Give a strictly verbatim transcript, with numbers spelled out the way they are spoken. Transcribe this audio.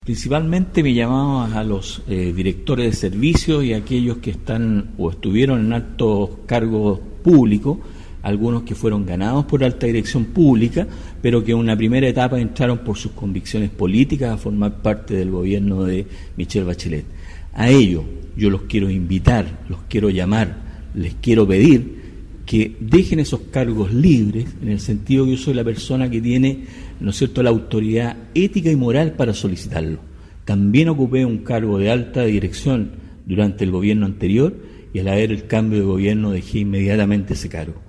Principalmente me llamaba a los eh, directores de servicios y a aquellos que están o estuvieron en altos cargos públicos, algunos que fueron ganados por alta dirección pública, pero que en una primera etapa entraron por sus convicciones políticas a formar parte del gobierno de Michelle Bachelet. A ellos yo los quiero invitar, los quiero llamar, les quiero pedir que dejen esos cargos libres, en el sentido que yo soy la persona que tiene, ¿no es cierto?, la autoridad ética y moral para solicitarlo. También ocupé un cargo de alta dirección durante el gobierno anterior y al haber el cambio de gobierno dejé inmediatamente ese cargo.